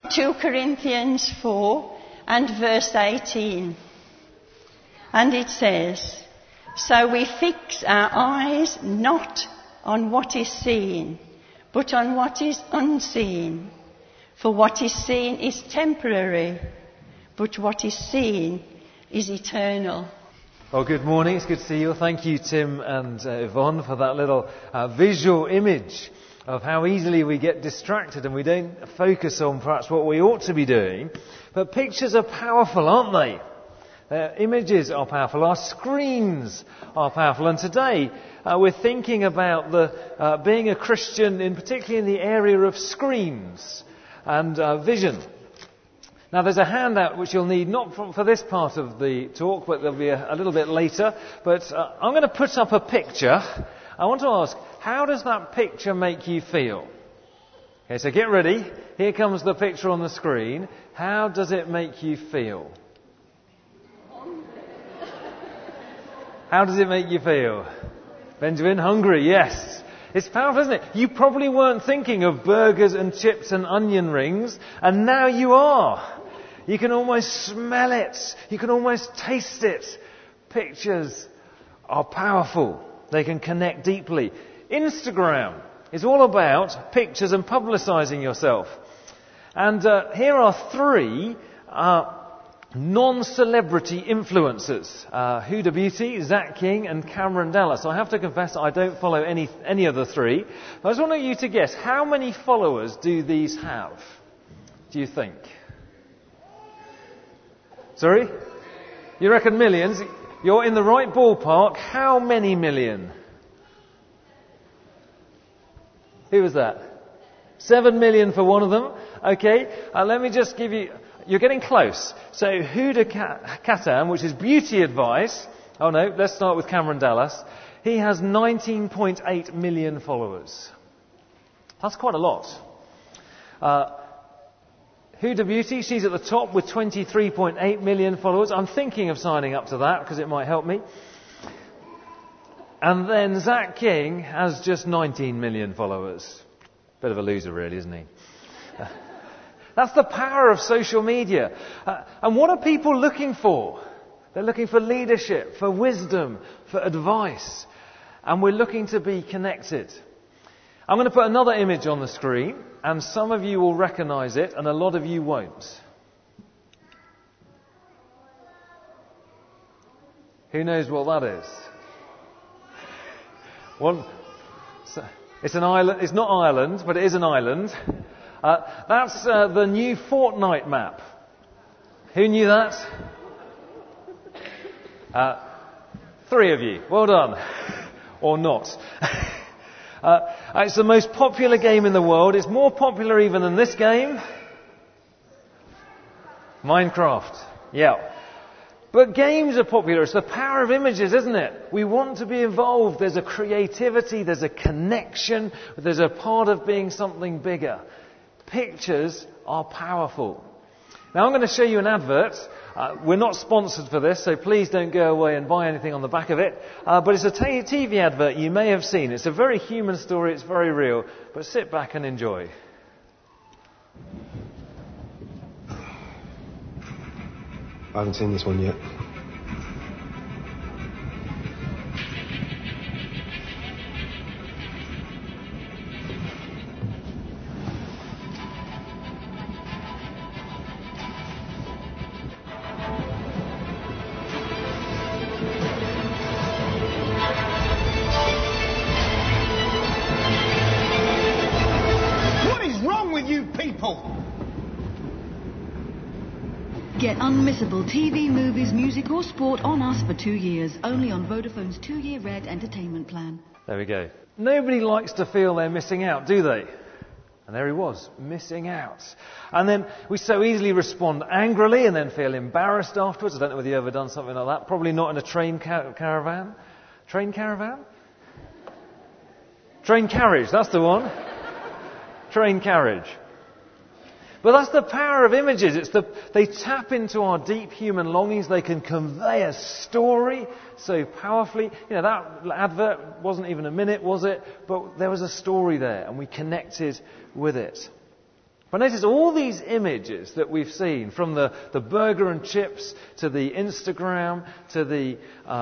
2 Corinthians 4 and verse 18. And it says, "So we fix our eyes not on what is seen, but on what is unseen. For what is seen is temporary, but what is seen is eternal." Well, good morning. It's good to see you. Thank you, Tim and Yvonne, for that little visual image of how easily we get distracted and we don't focus on perhaps what we ought to be doing. But pictures are powerful, aren't they? Images are powerful. Our screens are powerful. And today we're thinking about being a Christian, particularly in the area of screens and vision. Now, there's a handout which you'll need, not for this part of the talk, but there'll be a little bit later. But I'm going to put up a picture. I want to ask, how does that picture make you feel? Okay, so get ready. Here comes the picture on the screen. How does it make you feel? How does it make you feel? Benjamin, hungry, yes. It's powerful, isn't it? You probably weren't thinking of burgers and chips and onion rings, and now you are. You can almost smell it. You can almost taste it. Pictures are powerful. They can connect deeply. Instagram is all about pictures and publicising yourself. And here are 3 non-celebrity influencers. Huda Beauty, Zach King and Cameron Dallas. I have to confess I don't follow any of the 3. But I just want you to guess, how many followers do these have? Do you think? Sorry? You reckon millions? You're in the right ballpark. How many million? Who was that? 7 million for one of them. Okay, let me just give you... You're getting close. So Huda Katan, which is beauty advice. Oh no, let's start with Cameron Dallas. He has 19.8 million followers. That's quite a lot. Huda Beauty, she's at the top with 23.8 million followers. I'm thinking of signing up to that because it might help me. And then Zach King has just 19 million followers. Bit of a loser really, isn't he? That's the power of social media. And what are people looking for? They're looking for leadership, for wisdom, for advice. And we're looking to be connected. I'm going to put another image on the screen, and some of you will recognise it, and a lot of you won't. Who knows what that is? It's an island. It's not Ireland, but it is an island. That's the new Fortnite map. Who knew that? 3 of you. Well done. Or not. It's the most popular game in the world. It's more popular even than this game. Minecraft. Yeah. But games are popular. It's the power of images, isn't it? We want to be involved. There's a creativity. There's a connection. There's a part of being something bigger. Pictures are powerful. Now I'm going to show you an advert. We're not sponsored for this, so please don't go away and buy anything on the back of it. But it's a TV advert you may have seen. It's a very human story. It's very real. But sit back and enjoy. I haven't seen this one yet. Get unmissable TV, movies, music or sport on us for 2 years. Only on Vodafone's 2-year Red entertainment plan. There we go. Nobody likes to feel they're missing out, do they? And there he was, missing out. And then we so easily respond angrily and then feel embarrassed afterwards. I don't know whether you've ever done something like that. Probably not in a train caravan. Train caravan? Train carriage, that's the one. Train carriage. But that's the power of images. They tap into our deep human longings. They can convey a story so powerfully. You know, that advert wasn't even a minute, was it? But there was a story there, and we connected with it. But notice all these images that we've seen, from the burger and chips to the Instagram to the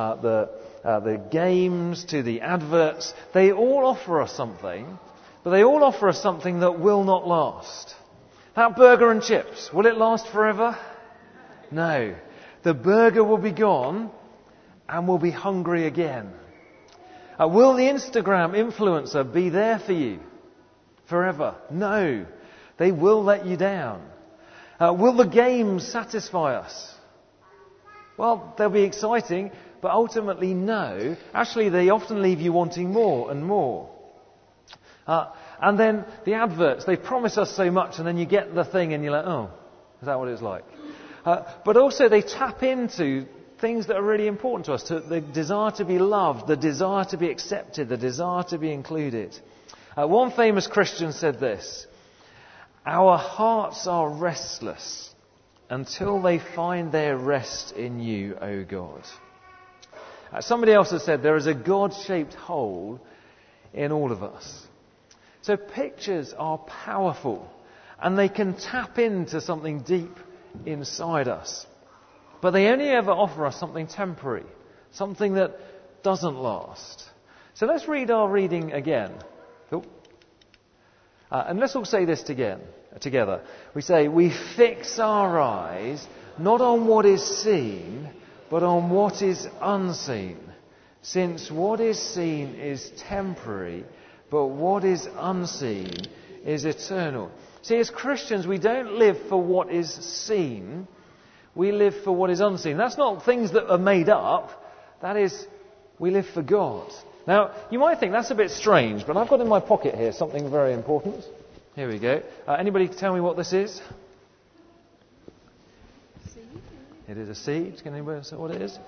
games to the adverts, they all offer us something, but they all offer us something that will not last. That burger and chips, will it last forever? No. The burger will be gone and we'll be hungry again. Will the Instagram influencer be there for you forever? No. They will let you down. Will the games satisfy us? Well, they'll be exciting, but ultimately no. Actually, they often leave you wanting more and more. And then the adverts, they promise us so much, and then you get the thing and you're like, oh, is that what it's like? But also they tap into things that are really important to us, to the desire to be loved, the desire to be accepted, the desire to be included. One famous Christian said this: our hearts are restless until they find their rest in you, O God. Somebody else has said there is a God-shaped hole in all of us. So pictures are powerful and they can tap into something deep inside us. But they only ever offer us something temporary, something that doesn't last. So let's read our reading again. And let's all say this together. We say, we fix our eyes not on what is seen, but on what is unseen. Since what is seen is temporary, but what is unseen is eternal. See, as Christians, we don't live for what is seen. We live for what is unseen. That's not things that are made up. That is, we live for God. Now, you might think that's a bit strange, but I've got in my pocket here something very important. Here we go. Anybody tell me what this is? Seed. It is a seed. Can anybody say what it is?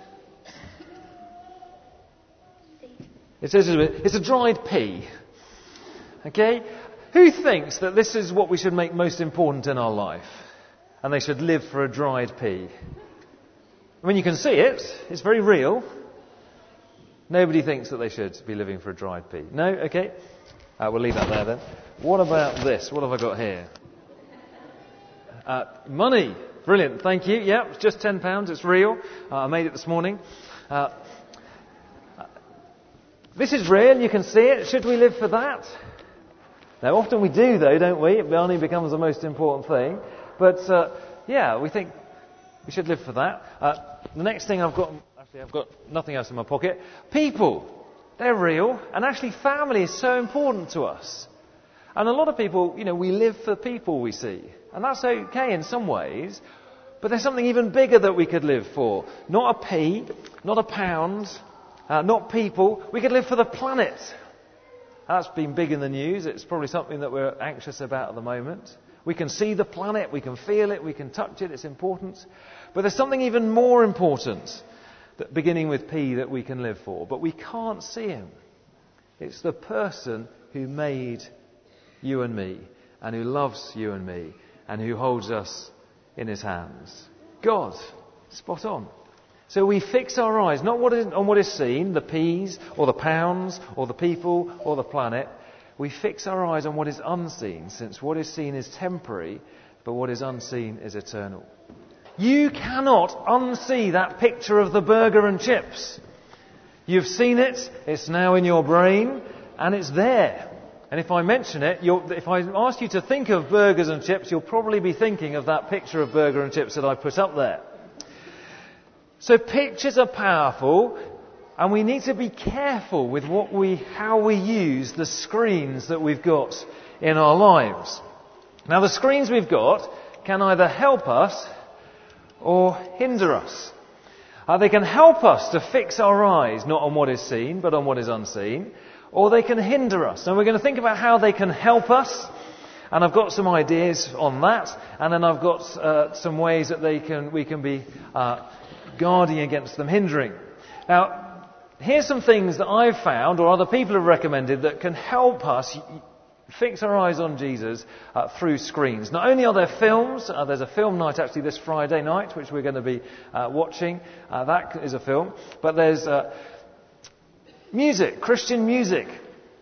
Seed. It says it's a dried pea. Okay? Who thinks that this is what we should make most important in our life? And they should live for a dried pea? I mean, you can see it. It's very real. Nobody thinks that they should be living for a dried pea. No? Okay. We'll leave that there then. What about this? What have I got here? Money. Brilliant. Thank you. Yeah, it's just £10. It's real. I made it this morning. This is real. You can see it. Should we live for that? Now, often we do, though, don't we? Money becomes the most important thing. But, we think we should live for that. The next thing I've got nothing else in my pocket. People. They're real. And actually, family is so important to us. And a lot of people, we live for people we see. And that's okay in some ways. But there's something even bigger that we could live for. Not a p, not a pound, not people. We could live for the planet. That's been big in the news. It's probably something that we're anxious about at the moment. We can see the planet, we can feel it, we can touch it, it's important. But there's something even more important, beginning with P, that we can live for. But we can't see him. It's the person who made you and me, and who loves you and me, and who holds us in his hands. God. Spot on. So we fix our eyes, not on what is seen, the P's, or the pounds, or the people, or the planet. We fix our eyes on what is unseen, since what is seen is temporary, but what is unseen is eternal. You cannot unsee that picture of the burger and chips. You've seen it, it's now in your brain, and it's there. And if I mention it, if I ask you to think of burgers and chips, you'll probably be thinking of that picture of burger and chips that I put up there. So pictures are powerful, and we need to be careful with how we use the screens that we've got in our lives. Now, the screens we've got can either help us or hinder us. They can help us to fix our eyes not on what is seen, but on what is unseen. Or they can hinder us. And we're going to think about how they can help us. And I've got some ideas on that. And then I've got some ways that we can be guarding against them hindering. Now, here's some things that I've found, or other people have recommended, that can help us fix our eyes on Jesus through screens. Not only are there films, there's a film night actually this Friday night, which we're going to be watching. That is a film. But there's music, Christian music.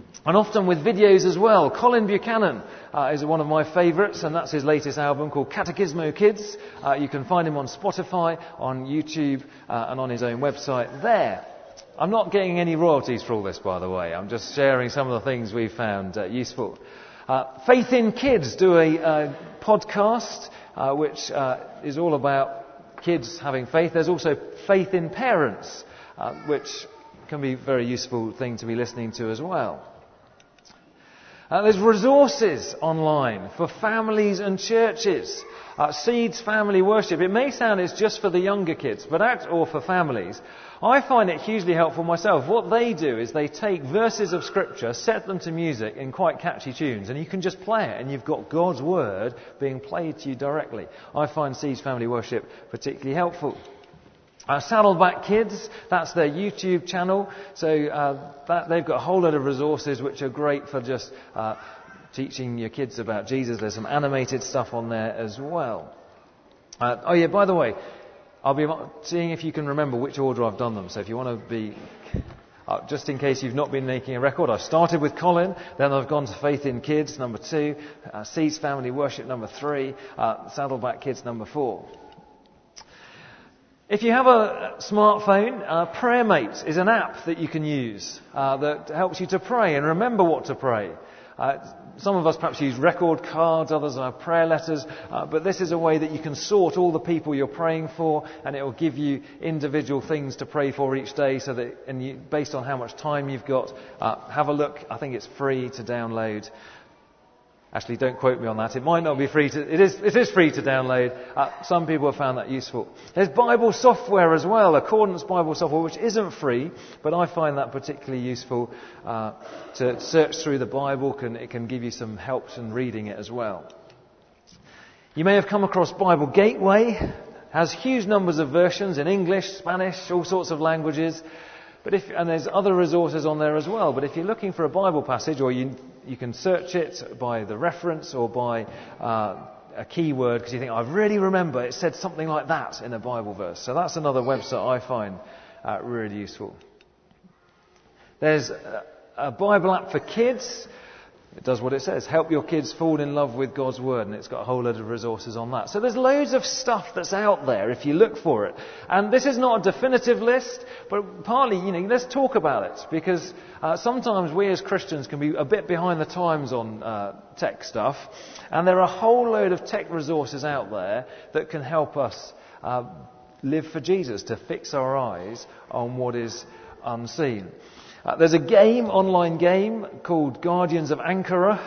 And often with videos as well. Colin Buchanan is one of my favourites, and that's his latest album called Catechismo Kids. You can find him on Spotify, on YouTube, and on his own website there. I'm not getting any royalties for all this, by the way. I'm just sharing some of the things we found useful. Faith in Kids do a podcast which is all about kids having faith. There's also Faith in Parents, which can be a very useful thing to be listening to as well. There's resources online for families and churches. Seeds Family Worship. It may sound it's just for the younger kids, or for families. I find it hugely helpful myself. What they do is they take verses of Scripture, set them to music in quite catchy tunes, and you can just play it, and you've got God's Word being played to you directly. I find Seeds Family Worship particularly helpful. Saddleback Kids, that's their YouTube channel. So they've got a whole load of resources which are great for just teaching your kids about Jesus. There's some animated stuff on there as well. By the way, I'll be seeing if you can remember which order I've done them. So if you want to be, just in case you've not been making a record, I started with Colin, then I've gone to Faith in Kids, number 2, Seeds Family Worship, number 3, Saddleback Kids, number 4. If you have a smartphone, PrayerMate is an app that you can use that helps you to pray and remember what to pray. Some of us perhaps use record cards, others have prayer letters, but this is a way that you can sort all the people you're praying for, and it will give you individual things to pray for each day, so that, based on how much time you've got, have a look. I think it's free to download. Actually, don't quote me on that. It might not be free to... It is free to download. Some people have found that useful. There's Bible software as well, Accordance Bible software, which isn't free, but I find that particularly useful to search through the Bible. It can give you some help in reading it as well. You may have come across Bible Gateway. Has huge numbers of versions in English, Spanish, all sorts of languages. And there's other resources on there as well. But if you're looking for a Bible passage, or you can search it by the reference or by a keyword, because you think, I really remember it said something like that in a Bible verse. So that's another website I find really useful. There's a Bible app for kids. It does what it says. Help your kids fall in love with God's Word. And it's got a whole load of resources on that. So there's loads of stuff that's out there if you look for it. And this is not a definitive list, but partly, let's talk about it. Because sometimes we as Christians can be a bit behind the times on tech stuff. And there are a whole load of tech resources out there that can help us live for Jesus, to fix our eyes on what is unseen. There's a online game called Guardians of Ankara.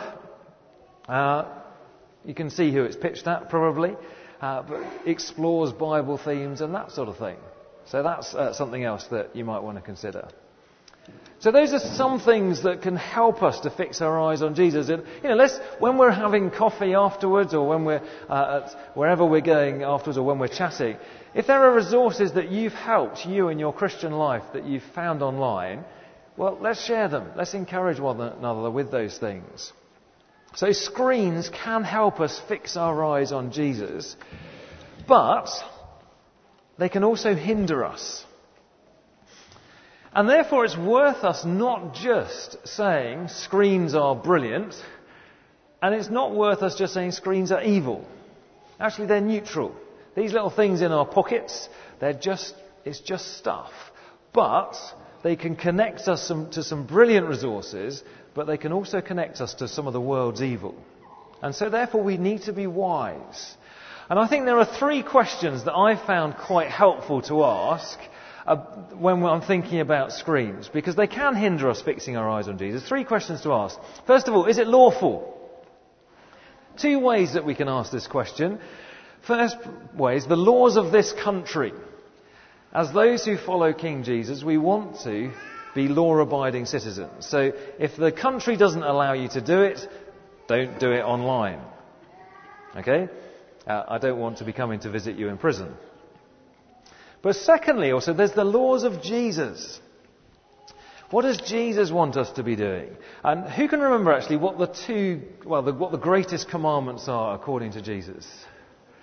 You can see who it's pitched at, probably, but explores Bible themes and that sort of thing. So that's something else that you might want to consider. So those are some things that can help us to fix our eyes on Jesus. And, when we're having coffee afterwards, or when we're wherever we're going afterwards, or when we're chatting, if there are resources that you've helped you in your Christian life that you've found online, well, let's share them. Let's encourage one another with those things. So screens can help us fix our eyes on Jesus, but they can also hinder us. And therefore it's worth us not just saying screens are brilliant, and it's not worth us just saying screens are evil. Actually, they're neutral. These little things in our pockets, it's just stuff. But they can connect us to some brilliant resources, but they can also connect us to some of the world's evil. And so therefore we need to be wise. And I think there are 3 questions that I found quite helpful to ask when I'm thinking about screens, because they can hinder us fixing our eyes on Jesus. 3 questions to ask. First of all, is it lawful? 2 ways that we can ask this question. First way is the laws of this country. As those who follow King Jesus, we want to be law-abiding citizens. So if the country doesn't allow you to do it, don't do it online. Okay? I don't want to be coming to visit you in prison. But secondly, also, there's the laws of Jesus. What does Jesus want us to be doing? And who can remember actually what what the greatest commandments are according to Jesus?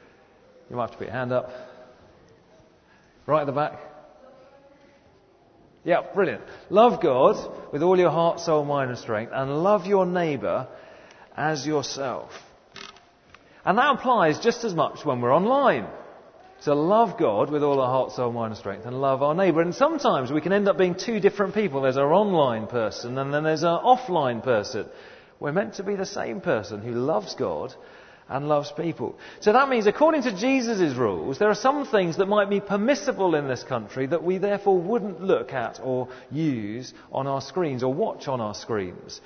You might have to put your hand up. Right at the back. Yeah, brilliant. Love God with all your heart, soul, mind and strength, and love your neighbour as yourself. And that applies just as much when we're online. So love God with all our heart, soul, mind and strength, and love our neighbour. And sometimes we can end up being two different people. There's our online person and then there's our offline person. We're meant to be the same person who loves God and loves people. So that means, according to Jesus' rules, there are some things that might be permissible in this country that we therefore wouldn't look at or use on our screens or watch on our screens.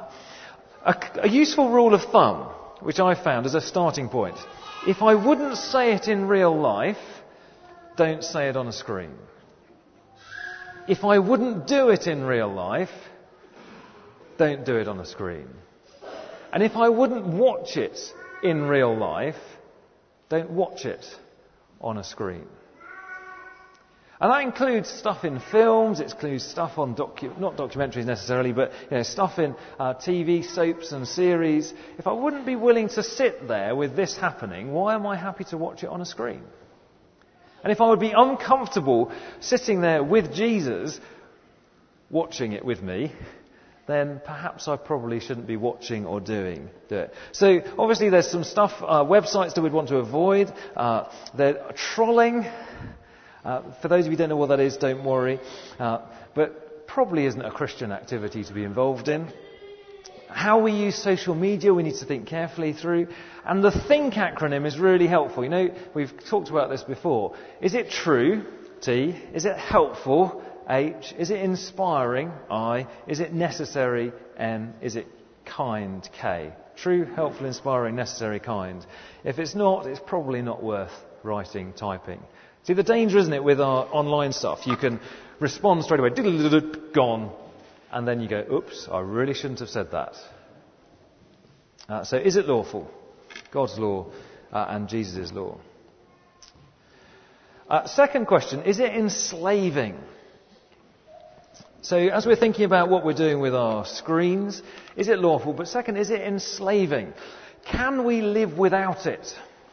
A useful rule of thumb, which I found as a starting point: if I wouldn't say it in real life, don't say it on a screen. If I wouldn't do it in real life, don't do it on a screen. And if I wouldn't watch it in real life, don't watch it on a screen. And that includes stuff in films, it includes stuff on not documentaries necessarily, but stuff in TV, soaps and series. If I wouldn't be willing to sit there with this happening, why am I happy to watch it on a screen? And if I would be uncomfortable sitting there with Jesus, watching it with me, then perhaps I probably shouldn't be watching or do it. So obviously there's some stuff, websites that we'd want to avoid. They're trolling. For those of you who don't know what that is, don't worry. But probably isn't a Christian activity to be involved in. How we use social media, we need to think carefully through. And the THINK acronym is really helpful. We've talked about this before. Is it true? T. Is it helpful? H. Is it inspiring? I. Is it necessary? N. Is it kind? K. True, helpful, inspiring, necessary, kind. If it's not, it's probably not worth writing, typing. See, the danger, isn't it, with our online stuff? You can respond straight away, gone, and then you go, oops, I really shouldn't have said that. So is it lawful? God's law and Jesus' law. Second question, is it enslaving? So as we're thinking about what we're doing with our screens, is it lawful? But second, is it enslaving? Can we live without it?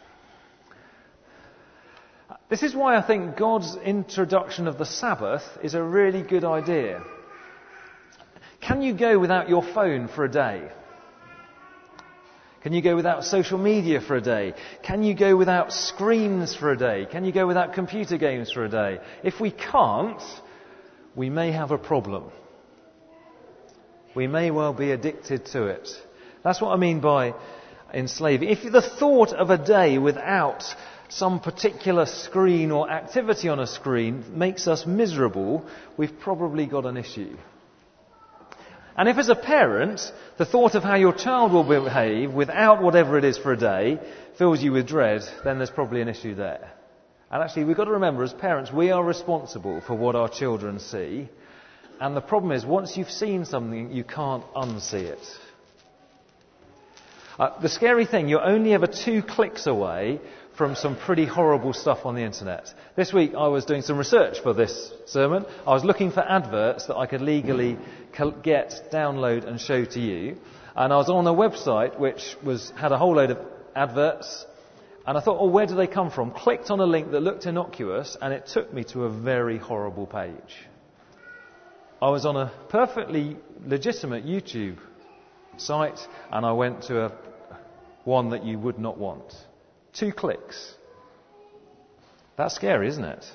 This is why I think God's introduction of the Sabbath is a really good idea. Can you go without your phone for a day? Can you go without social media for a day? Can you go without screens for a day? Can you go without computer games for a day? If we can't, we may have a problem. We may well be addicted to it. That's what I mean by enslaving. If the thought of a day without some particular screen or activity on a screen makes us miserable, we've probably got an issue. And if as a parent, the thought of how your child will behave without whatever it is for a day fills you with dread, then there's probably an issue there. And actually, we've got to remember, as parents, we are responsible for what our children see. And the problem is, once you've seen something, you can't unsee it. The scary thing, you're only ever 2 clicks away from some pretty horrible stuff on the internet. This week I was doing some research for this sermon. I was looking for adverts that I could legally get, download and show to you. And I was on a website which had a whole load of adverts. And I thought, where do they come from? Clicked on a link that looked innocuous and it took me to a very horrible page. I was on a perfectly legitimate YouTube site and I went to one that you would not want. 2 clicks. That's scary, isn't it?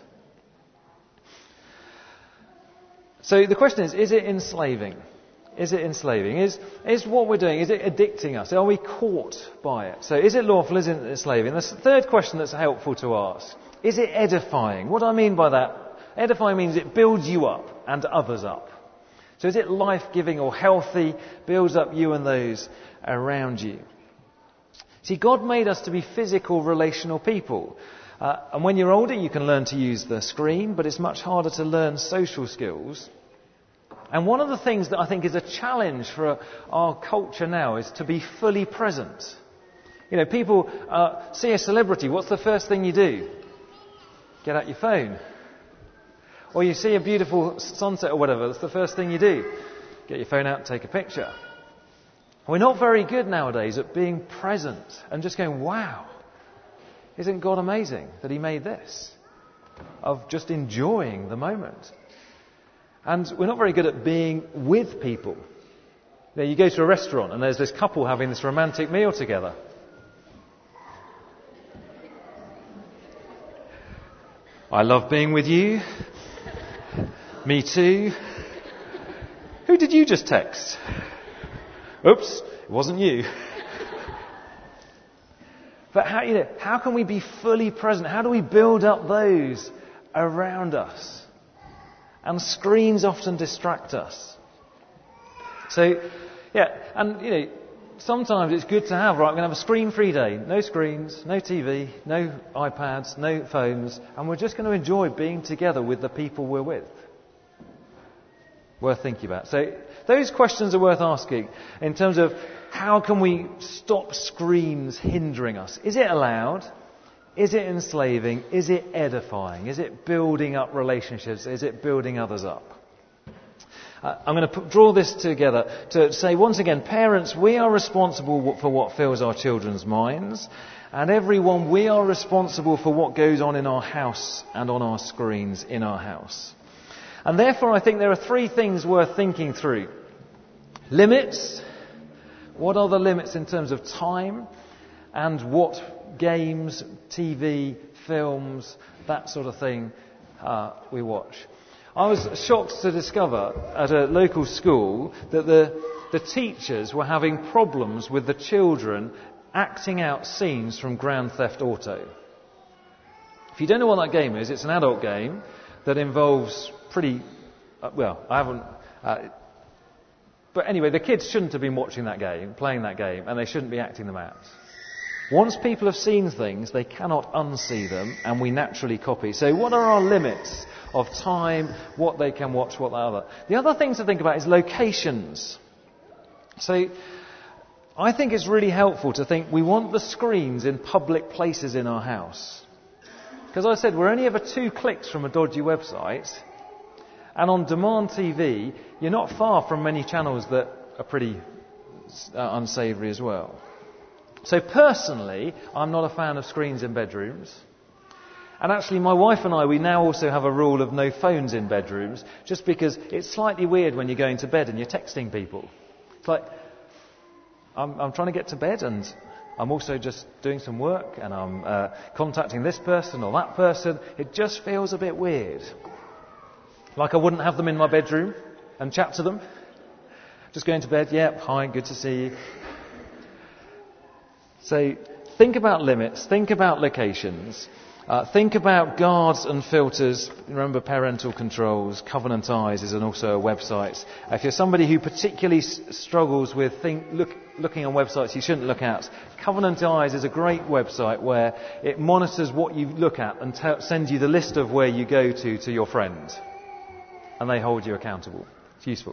So the question is it enslaving? Is it enslaving? Is what we're doing, is it addicting us? Are we caught by it? So is it lawful? Is it enslaving? The third question that's helpful to ask, is it edifying? What do I mean by that? Edifying means it builds you up and others up. So is it life-giving or healthy, builds up you and those around you? See, God made us to be physical, relational people. And when you're older, you can learn to use the screen, but it's much harder to learn social skills. And one of the things that I think is a challenge for our culture now is to be fully present. People see a celebrity, what's the first thing you do? Get out your phone. Or you see a beautiful sunset or whatever, that's the first thing you do. Get your phone out and take a picture. We're not very good nowadays at being present and just going, wow, isn't God amazing that He made this? Of just enjoying the moment. And we're not very good at being with people. You go to a restaurant and there's this couple having this romantic meal together. I love being with you. Me too. Who did you just text? Oops, it wasn't you. But how can we be fully present? How do we build up those around us? And screens often distract us. So, and sometimes it's good to have, right, we're going to have a screen-free day. No screens, no TV, no iPads, no phones, and we're just going to enjoy being together with the people we're with. Worth thinking about. So, those questions are worth asking in terms of how can we stop screens hindering us? Is it allowed? Is it enslaving? Is it edifying? Is it building up relationships? Is it building others up? I'm going to draw this together to say once again, parents, we are responsible for what fills our children's minds. And everyone, we are responsible for what goes on in our house and on our screens in our house. And therefore, I think there are three things worth thinking through. Limits. What are the limits in terms of time? And what games, TV, films, that sort of thing we watch. I was shocked to discover at a local school that the teachers were having problems with the children acting out scenes from Grand Theft Auto. If you don't know what that game is, it's an adult game that involves pretty... but anyway, the kids shouldn't have been watching that game, playing that game, and they shouldn't be acting them out. Once people have seen things, they cannot unsee them, and we naturally copy. So what are our limits of time, what they can watch, what the other? The other thing to think about is locations. So I think it's really helpful to think we want the screens in public places in our house. Because I said we're only ever 2 clicks from a dodgy website, and on demand TV, you're not far from many channels that are pretty unsavoury as well. So personally, I'm not a fan of screens in bedrooms. And actually, my wife and I, we now also have a rule of no phones in bedrooms, just because it's slightly weird when you're going to bed and you're texting people. It's like, I'm trying to get to bed and I'm also just doing some work and I'm contacting this person or that person. It just feels a bit weird. Like I wouldn't have them in my bedroom and chat to them. Just going to bed, yep, hi, good to see you. So think about limits, think about locations, think about guards and filters. Remember parental controls, Covenant Eyes is also a website. If you're somebody who particularly struggles with looking on websites you shouldn't look at, Covenant Eyes is a great website where it monitors what you look at and sends you the list of where you go to your friends. And they hold you accountable. It's useful.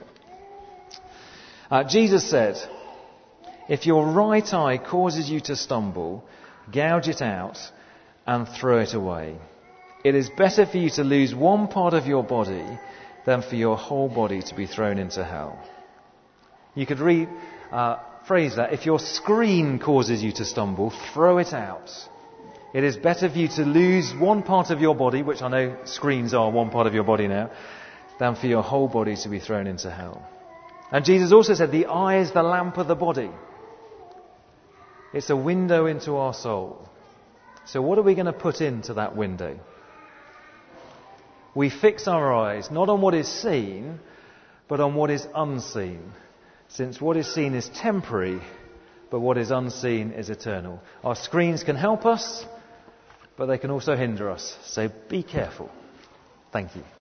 Jesus said, if your right eye causes you to stumble, gouge it out and throw it away. It is better for you to lose one part of your body than for your whole body to be thrown into hell. You could phrase that, if your screen causes you to stumble, throw it out. It is better for you to lose one part of your body, which I know screens are one part of your body now, than for your whole body to be thrown into hell. And Jesus also said, the eye is the lamp of the body. It's a window into our soul. So what are we going to put into that window? We fix our eyes not on what is seen, but on what is unseen. Since what is seen is temporary, but what is unseen is eternal. Our screens can help us, but they can also hinder us. So be careful. Thank you.